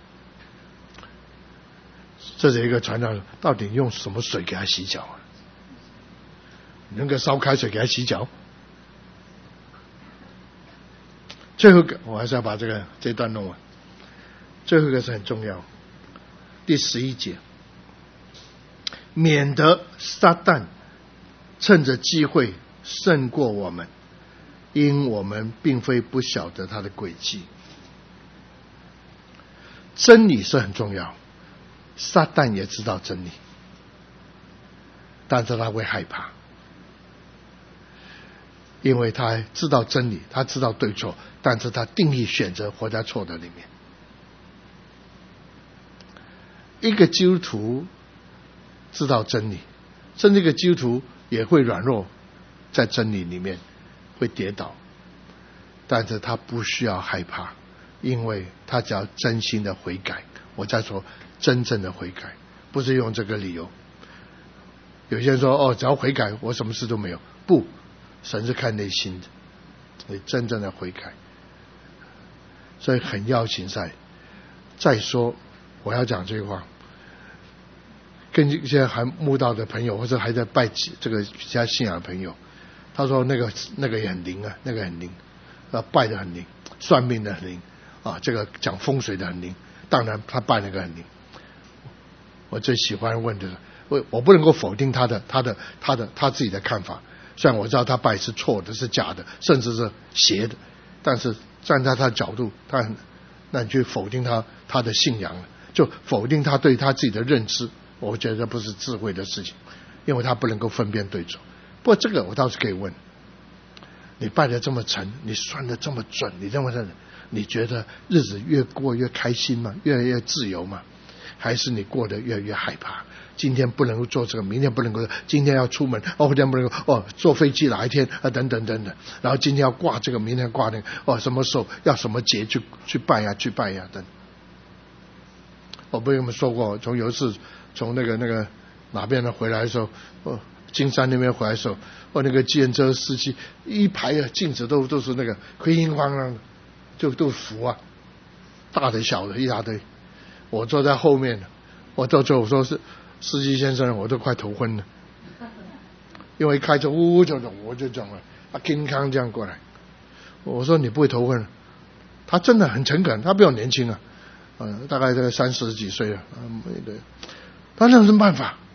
A: 这是一个传道，到底用什么水给他洗脚啊？用个烧开水给他洗脚？最后一个，我还是要把这段弄完。最后一个是很重要，第11节，免得撒旦趁着机会胜过我们，因我们并非不晓得他的诡计。真理是很重要，撒旦也知道真理，但是他会害怕，因为他知道真理，他知道对错，但是他定义选择活在错的里面。一个基督徒知道真理，甚至一个基督徒也会软弱，在真理里面会跌倒，但是他不需要害怕，因为他只要真心的悔改。我在说真正的悔改，不是用这个理由。有些人说只要悔改我什么事都没有，不，神是看内心的，你真正的悔改。所以很要紧再说我要讲这句话，跟一些还慕道的朋友，或者还在拜这个其他信仰的朋友，他说那个也很灵啊，那个很灵，拜的很灵，算命的很灵啊，这个讲风水的很灵，当然他拜那个很灵。我最喜欢问的，我不能够否定他自己的看法，虽然我知道他拜是错的，是假的，甚至是邪的，但是站在他的角度，那你去否定他的信仰，就否定他对他自己的认知，我觉得不是智慧的事情，因为他不能够分辨对错。不过这个我倒是可以问，你拜得这么沉，你算得这么准，你认为你觉得日子越过越开心吗？越来越自由吗？还是你过得越来越害怕？今天不能够做这个，明天不能够，今天要出门后天不能够坐飞机哪一天等等，然后今天要挂这个，明天挂那个什么时候要什么节去拜呀等。我不跟你们说过，有一次从那个哪边的回来的时候，金山那边回来的时候，那个计程车司机一排镜子都是那个灰心慌张的，就都符啊，大的小的一大堆。我坐在后面，我到最后我说是司机先生，我都快头昏了，因为开车我就讲了，健康这样过来，我说你不会头昏？他真的很诚恳，他比我年轻啊，大概30几岁了，对，他那有什么办法？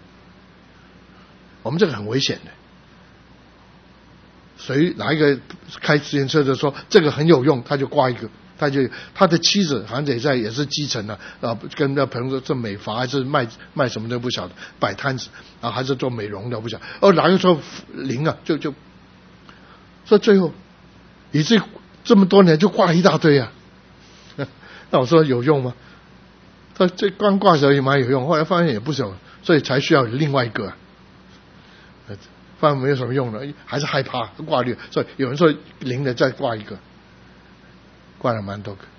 A: 我们这个很危险的，哪一个开自行车的说这个很有用，他就挂一个， 他的妻子好像也是基层的跟那朋友做美发还是卖什么都不晓得，摆摊子还是做美容的不晓得，哪个时候灵就所以最后以至于这么多年就挂了一大堆那我说有用吗？他这刚挂着也蛮有用，后来发现也不行，所以才需要另外一个发现没有什么用的，还是害怕挂虑，所以有人说灵的再挂一个，挂了蛮多个。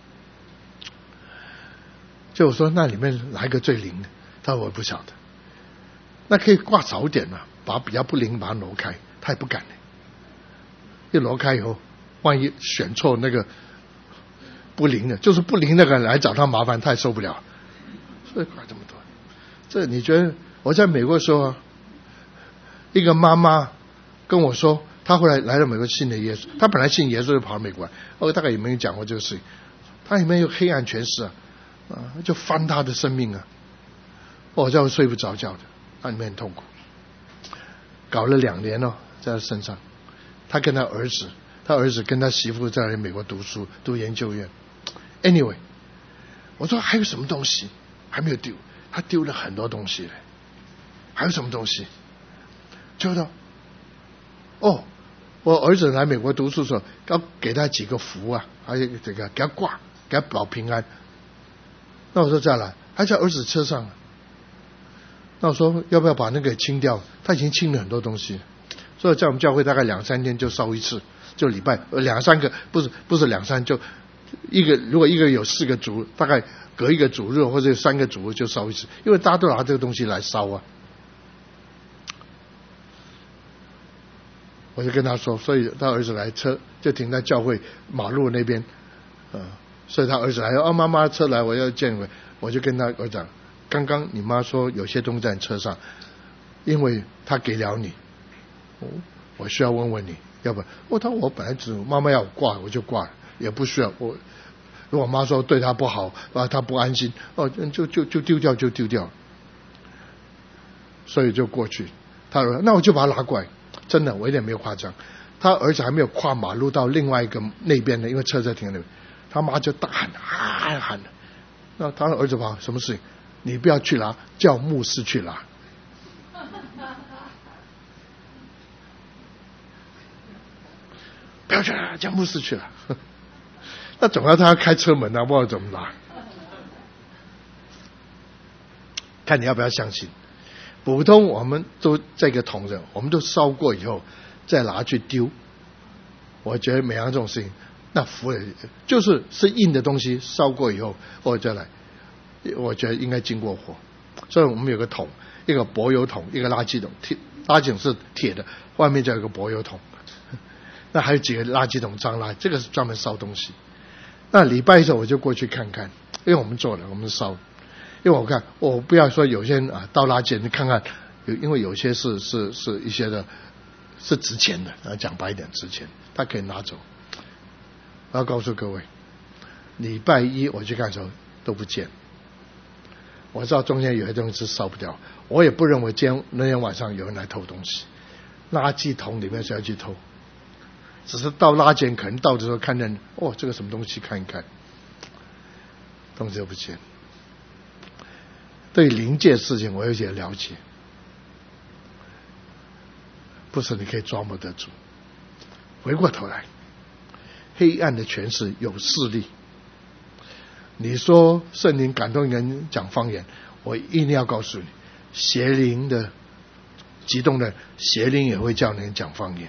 A: 就我说那里面哪一个最灵的？他说我不晓得。那可以挂早点嘛，把比较不灵把它挪开，他也不敢呢。一挪开以后，万一选错那个不灵的，就是不灵那个人来找他麻烦，他也受不了。所以挂这么多，这你觉得？我在美国的时候一个妈妈跟我说，她后来来了美国信了耶稣，她本来信耶稣就跑到美国来，我大概也没有讲过这个事情。她里面有黑暗权势就翻她的生命我叫我睡不着觉的，那里面很痛苦。搞了2年在他身上，他跟他儿子跟他媳妇在美国读书，读研究院。Anyway， 我说还有什么东西还没有丢？他丢了很多东西了。还有什么东西？就到我儿子来美国读书的时候，要给他几个符还有这个给他挂，给他保平安。那我说再来，还在儿子车上。那我说要不要把那个清掉？他已经清了很多东西，所以在我们教会大概2-3天就烧一次，就礼拜2-3个，不是2-3，就如果一个有4个主，大概隔一个主日或者有3个主日就烧一次，因为大家都拿这个东西来烧我就跟他说，所以他儿子来车就停在教会马路那边，所以他儿子来妈妈车来，我要见你。我就跟他儿子讲，刚刚你妈说有些东西在你车上，因为他给了你，我需要问问你，要不他我本来妈妈要我挂我就挂，也不需要我。如果妈说对他不好他不安心就丢掉就丢掉，所以就过去。他说那我就把它拿过来。真的，我一点没有夸张。他儿子还没有跨马路到另外一个那边的，因为车在停那边，他妈就大喊那他的儿子跑，什么事情？你不要去拿，叫牧师去拿。不要去拿，叫牧师去拿。那总要他要开车门不知道怎么拿。看你要不要相信。普通我们都这个桶子，我们都烧过以后再拿去丢。我觉得每样这种事情，那符就是硬的东西，烧过以后再来，我觉得应该经过火。所以我们有个桶，一个柏油桶，一个垃圾桶，垃圾桶是铁的，外面就有一个柏油桶。那还有几个垃圾桶脏垃圾，这个是专门烧东西。那礼拜一的时候我就过去看看，因为我们做了，我们烧。因为我不要说有些人倒垃圾，你看看，因为有些是一些的是值钱的，讲白一点值钱，他可以拿走。我要告诉各位，礼拜一我去看的时候都不见。我知道中间有些东西是烧不掉，我也不认为那天晚上有人来偷东西，垃圾桶里面是要去偷，只是倒垃圾可能倒的时候看见这个什么东西看一看，东西都不见。对灵界事情我有些了解，不是你可以抓摸得住。回过头来，黑暗的权势有势力。你说圣灵感动人讲方言，我一定要告诉你，邪灵的激动的邪灵也会叫人讲方言。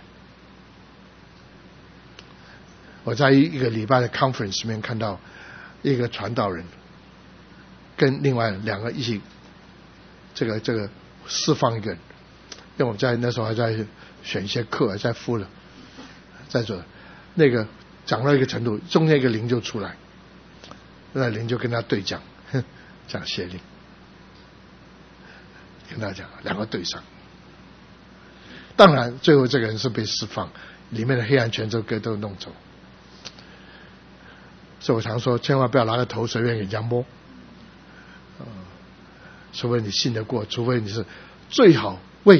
A: 我在一个礼拜的 conference 里面看到一个传道人跟另外2个一起这个释放一个人，因为我在那时候还在选一些课，还在敷了，在做那个讲到一个程度，中间一个灵就出来，那灵就跟他对讲，讲邪灵，跟他讲2个对上。当然最后这个人是被释放，里面的黑暗权都弄走。所以我常说，千万不要拿个头随便给人家摸。除非你信得过，除非你是最好为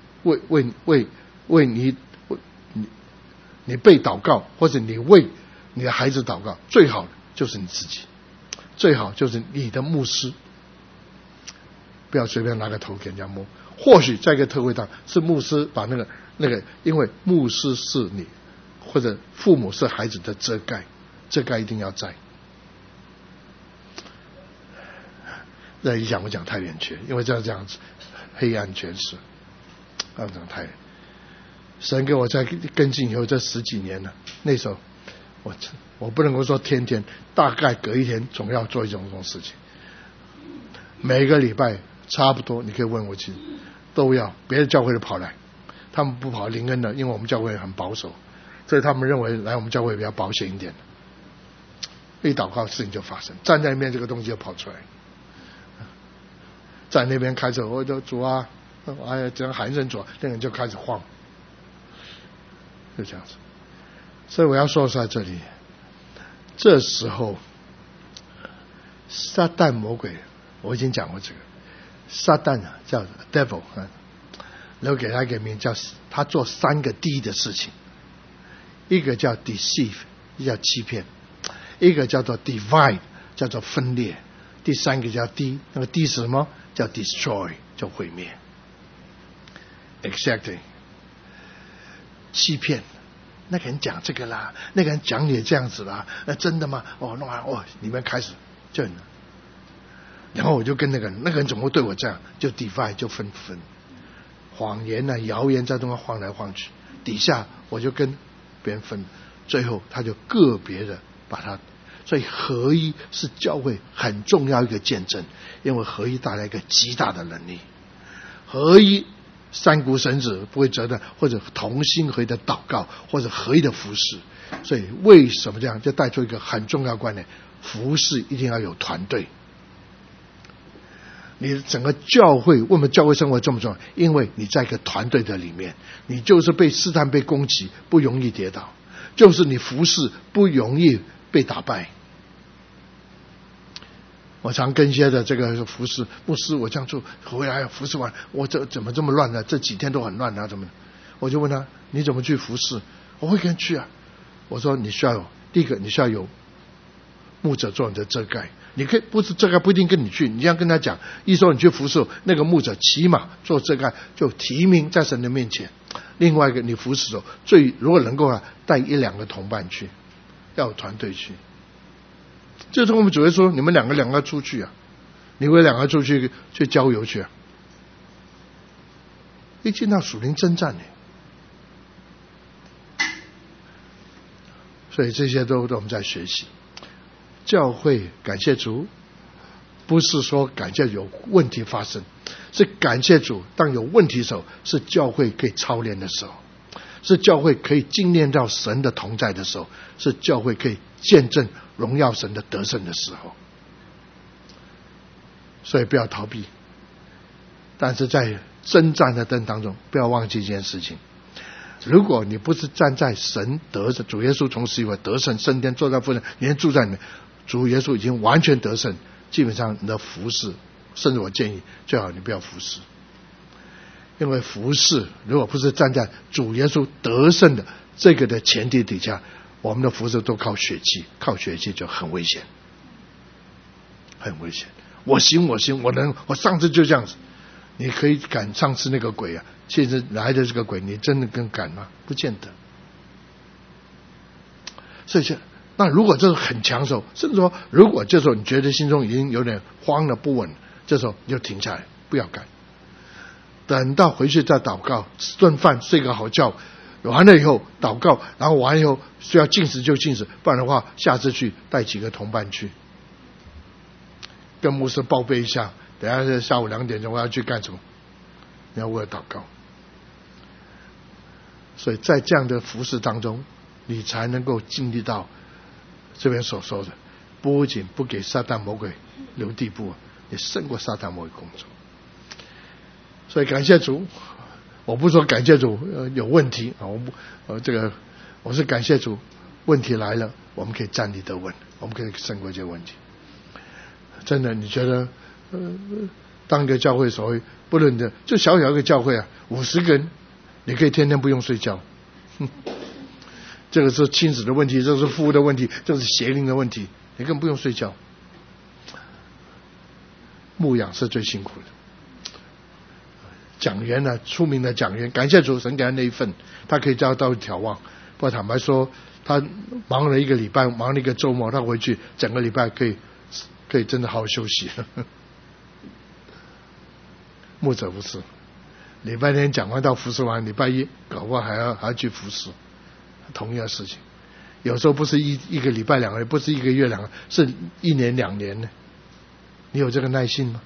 A: 你被祷告，或者你为你的孩子祷告，最好的就是你自己，最好就是你的牧师，不要随便拿个头给人家摸。或许在一个特会上是牧师把那个，因为牧师是你或者父母是孩子的遮盖，遮盖一定要在。这一讲我讲太远去，因为这样子黑暗权势，讲太远。神给我在跟进以后这10几年了，那时候我不能够说天天，大概隔一天总要做一种事情。每个礼拜差不多，你可以问我去，都要别的教会都跑来，他们不跑灵恩的，因为我们教会很保守，所以他们认为来我们教会比较保险一点。一祷告事情就发生，站在那边这个东西就跑出来，在那边开始我就主啊，哎呀，这样喊一声主，那个人就开始晃，就这样子。所以我要说在这里，这时候撒旦魔鬼，我已经讲过这个撒旦啊，叫 devil 然后给他一个名叫他做3个 D 的事情，一个叫 deceive， 叫欺骗，一个叫做 divide， 叫做分裂，第3个叫 D， 那个 D 是什么？叫 destroy， 叫毁灭。Exactly， 欺骗。那个人讲这个啦，那个人讲你这样子啦，那真的吗？哦，弄完哦，你们开始就，然后我就跟那个人怎么会对我这样？就 divide， 就分，谎言啊、谣言在中间晃来晃去，底下我就跟别人分，最后他就个别的把他，所以合一是教会很重要一个见证，因为合一带来一个极大的能力，合一。三股绳子不会折断，或者同心合一的祷告，或者合一的服侍。所以为什么这样？就带出一个很重要观念：服侍一定要有团队。你整个教会，为什么教会生活这么重要？因为你在一个团队的里面，你就是被试探、被攻击，不容易跌倒；就是你服侍不容易被打败。我常跟一些的这个服侍牧师，我这样做回来服侍完，我这怎么这么乱呢？这几天都很乱啊，怎么？我就问他，你怎么去服侍？我会跟去啊。我说你需要有，第一个你需要有牧者做你的遮盖，你可以不是遮盖不一定跟你去，你要跟他讲，一说你去服侍那个牧者，起码做遮盖就提名在神的面前。另外一个你服侍的时候，如果能够带1-2个同伴去，要有团队去。就是我们主耶稣说，你们两个出去啊，你们2个出去郊游去啊，一进到属灵征战呢。所以这些都我们在学习。教会感谢主，不是说感谢有问题发生，是感谢主当有问题的时候，是教会可以操练的时候，是教会可以经验到神的同在的时候，是教会可以见证荣耀神的得胜的时候。所以不要逃避，但是在征战的当中不要忘记一件事情，如果你不是站在神得胜，主耶稣从死以后得胜升天坐在父神，你住在里面，主耶稣已经完全得胜，基本上你的服侍，甚至我建议最好你不要服侍，因为服侍如果不是站在主耶稣得胜的这个的前提底下，我们的服侍都靠血气，靠血气就很危险，很危险。我行，我能，我上次就这样子，你可以赶上次那个鬼啊，其实来的这个鬼，你真的跟赶吗？不见得。所以那如果这是很抢手，甚至说如果这时候你觉得心中已经有点慌了不稳，这时候你就停下来，不要赶，等到回去再祷告，吃顿饭，睡个好觉，完了以后祷告，然后完了以后需要禁食就禁食，不然的话下次去带几个同伴去，跟牧师报备一下，等下是下午2点钟我要去干什么，你要为了祷告。所以在这样的服事当中，你才能够经历到这边所说的，不仅不给撒旦魔鬼留地步，也胜过撒旦魔鬼工作。所以感谢主，我不说感谢主有问题啊，我是感谢主，问题来了，我们可以站立得稳，我们可以胜过这些问题。真的，你觉得当一个教会所谓不论的，就小小一个教会啊，50个人，你可以天天不用睡觉， 这个是亲子的问题，这是夫的问题，这是邪灵的问题，你根本不用睡觉。牧养是最辛苦的。讲员呢，出名的讲员，感谢主，神给他那一份，他可以叫到眺望。不过坦白说，他忙了一个礼拜，忙了一个周末，他回去整个礼拜可以真的好好休息。牧者不是，礼拜天讲完到服侍完，礼拜一搞不好还要去服侍，同样的事情。有时候不是一个礼拜两个月，不是一个月两个，是1年2年呢。你有这个耐心吗？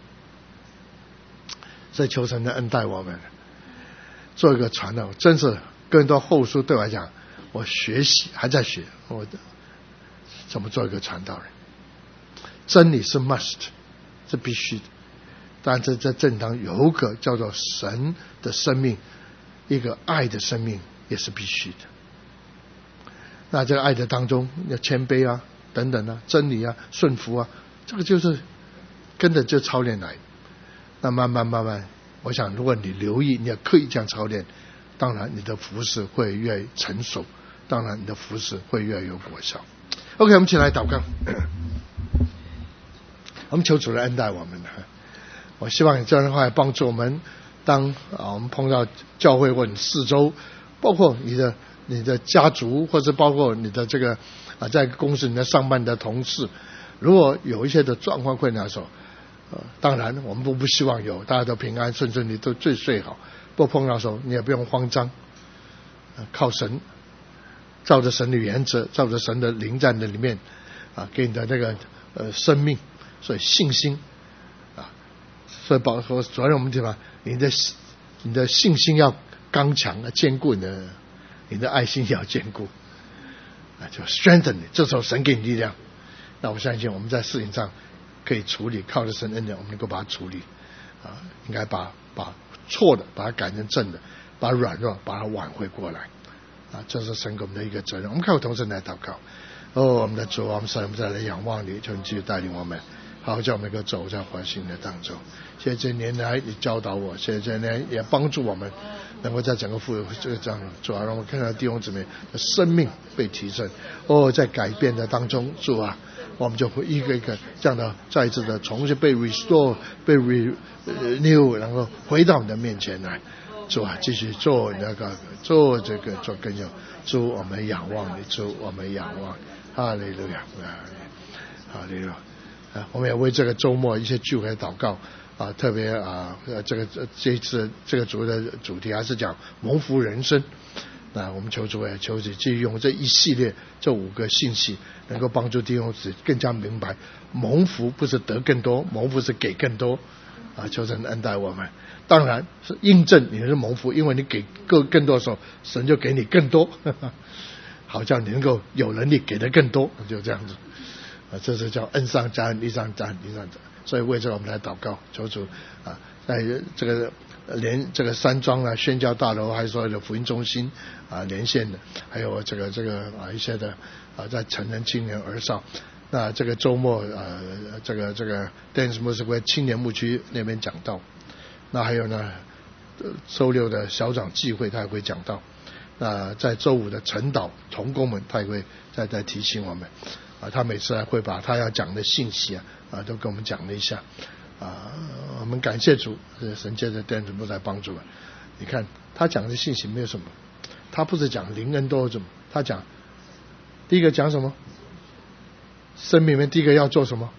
A: 所以求神的恩待我们，做一个传道，真是更多后书对我来讲，我学习还在学，我怎么做一个传道人。真理是 must， 是必须的，但是在正当有个叫做神的生命，一个爱的生命也是必须的。那这个爱的当中要谦卑啊，等等啊，真理啊，顺服啊，这个就是跟着就操练来。那慢慢，我想如果你留意，你要刻意这样操练，当然你的服事会越成熟，当然你的服事会越有果效。OK， 我们一起来祷告。我们求主的恩待我们。我希望你这样的话帮助我们，当我们碰到教会或者四周，包括你的家族，或者包括你的这个在公司里面上班的同事，如果有一些的状况困难的时候，当然我们都不希望有，大家都平安顺利都最好。不碰到的时候，你也不用慌张，靠神，照着神的原则，照着神的灵在的里面给你的那个生命，所以信心所以昨天我们讲了，你的信心要刚强，要坚固，你的爱心要坚固，就 strengthen 你。这时候神给你力量，那我相信我们在事情上可以处理，靠着神恩典，我们能够把它处理应该把错的把它改成正的，把软弱把它挽回过来这是神给我们的一个责任。我们看我同时来祷告。我们的主，我们再来仰望你，求你继续带领我们，好叫我们能够走在欢欣的当中。谢谢这年来你教导我，谢谢这年也帮助我们能够在整个这个这样主让我们看到弟兄姊妹的生命被提升在改变的当中，主啊，我们就会一个一个这样的再一次的重新被 restore 被 renew， 然后回到你的面前来。主啊，继续做做这个做更有。主，我们仰望你，主，我们仰望。哈利路亚，哈利路亚。我们也为这个周末一些聚会祷告特别这一次这个主的主题还是讲蒙福人生。那我们求主也求主继续用这一系列这5个信息，能够帮助弟兄姊妹更加明白，蒙福不是得更多，蒙福是给更多求神恩待我们。当然是印证你是蒙福，因为你给更多的时候，神就给你更多，好叫你能够有能力给的更多，就这样子这是叫恩上加恩，利上加恩，利上加恩。所以为这个我们来祷告，求主在这个连这个山庄宣教大楼，还有所有的福音中心连线的，还有这个一些的在成人、青年、儿少。那这个周末这个 Dance Music 青年牧区那边讲道。那还有呢，周六的小长聚会他也会讲到。那在周五的晨祷同工们他也会再提醒我们他每次会把他要讲的信息都跟我们讲了一下我们感谢主，神借着电子幕来帮助我们。你看他讲的信息没有什么，他不是讲灵恩多什么，他讲第一个讲什么，生命里面第一个要做什么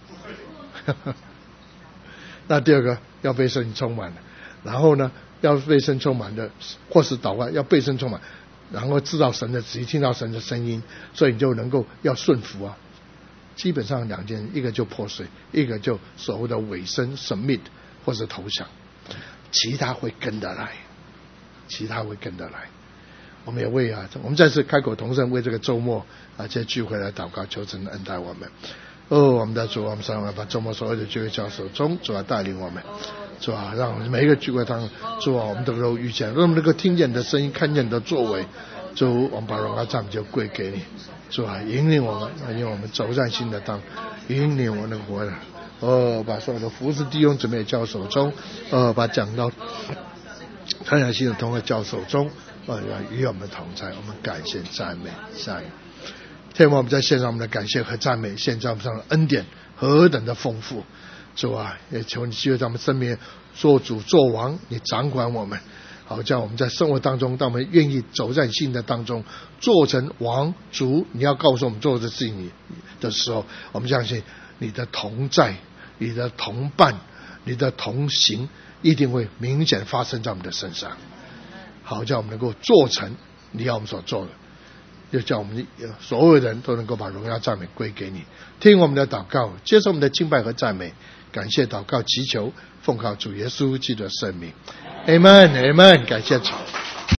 A: 那第二个要被圣灵充满了，然后呢要被圣灵充满的，或是祷告要被圣灵充满，然后知道神的旨意，听到神的声音，所以你就能够要顺服基本上2件，一个就破碎，一个就所谓的委身 submit 或是投降，其他会跟得来，我们也为我们再次开口同声为这个周末这些聚会来祷告，求神恩待我们。我们的主，我们上来把周末所有的聚会交手中，主带领我们，主让我们每一个聚会当中，主我们都能够遇见，让我们能够听见你的声音，看见你的作为。主，我们把荣耀赞美就归给你。主引领我们，引领我们走在新的道，引领我们的活人。把所有的服侍弟兄姊妹交手中，把讲到传扬新的同学交手中。 与我们同在。我们感谢赞美。天父，我们在献上我们的感谢和赞美，献上我们上的恩典何等的丰富。主啊，也求你继续在我们生命做主做王，你掌管我们，好叫我们在生活当中，当我们愿意走在信的当中，做成王主你要告诉我们做的事情的时候，我们相信你的同在，你的同伴，你的同行一定会明显发生在我们的身上，好叫我们能够做成你要我们所做的，就叫我们所有人都能够把荣耀赞美归给你。听我们的祷告，接受我们的敬拜和赞美，感谢祷告祈求，奉靠主耶稣基督的圣名， Amen， 感谢主。